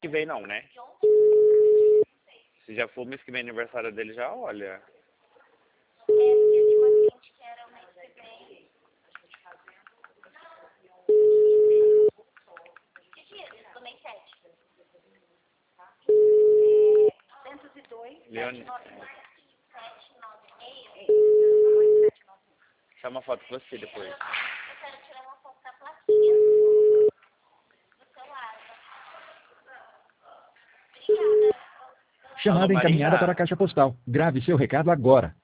Que vem não, né? Se já for mês que vem aniversário dele, já olha. Leone... Chama a foto com você depois. Eu quero tirar uma foto da plaquinha do seu lado. Obrigada. Chamada encaminhada para a caixa postal. Grave seu recado agora.